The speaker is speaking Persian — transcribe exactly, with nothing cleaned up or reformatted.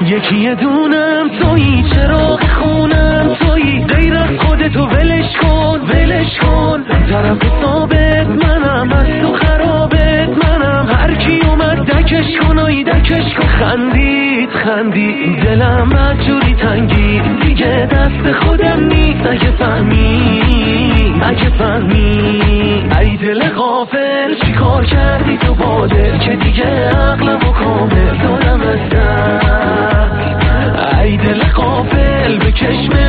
یکی یه دونم تویی، چراغ خونم تویی، غیر از خودتو ولش کن ولش کن. طرف ثابت منم، از تو خرابت منم، هر کی اومد دکش کن و دکش کن. خندید خندید دلم از جوری تنگی، دیگه دست خودم نیست. اگه فهمی اگه فهمی ای دل غافل چی کار کردی تو با دل که دیگه عقلمو کامل دارم از دست. ای دل غافل به چشم